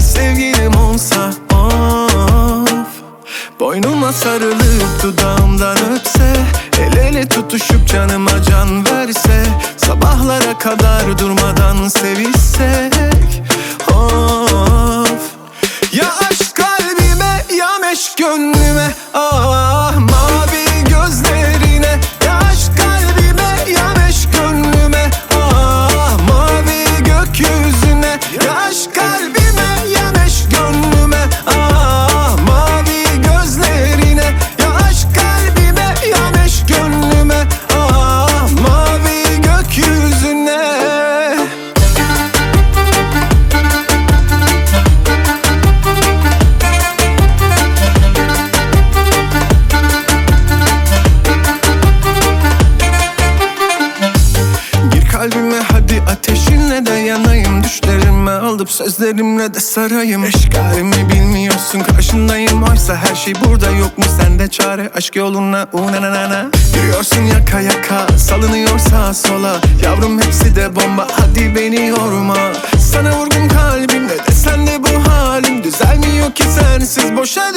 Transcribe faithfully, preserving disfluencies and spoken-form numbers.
sevgilim olsa of. Boynuma sarılıp dudağımdan öpse, el ele tutuşup canıma can verse, sabahlara kadar durmadan sevişsek of. Ya aşk kalbime ya meşk gönlüme, ah mavi gözlerine. Ya aşk kalbime ya meşk gönlüme, ah mavi gökyüzüne. Ya aşk kalbime ya meşk gönlüme, ah mavi gözlerine. Ya aşk kalbime ya meşk gönlüme, ah mavi gökyüzüne. Kalbime hadi ateşinle de yanayım, düşlerime alıp sözlerimle de sarayım. Eşkalimi bilmiyorsun, karşındayım oysa her şey burada, yok mu sende çare? Aşk yoluna unanana yürüyorsun yaka yaka, salınıyor sağa sola. Yavrum hepsi de bomba, hadi beni yorma. Sana vurgun kalbim, ne desen de bu halim düzelmiyor ki sensiz, boşa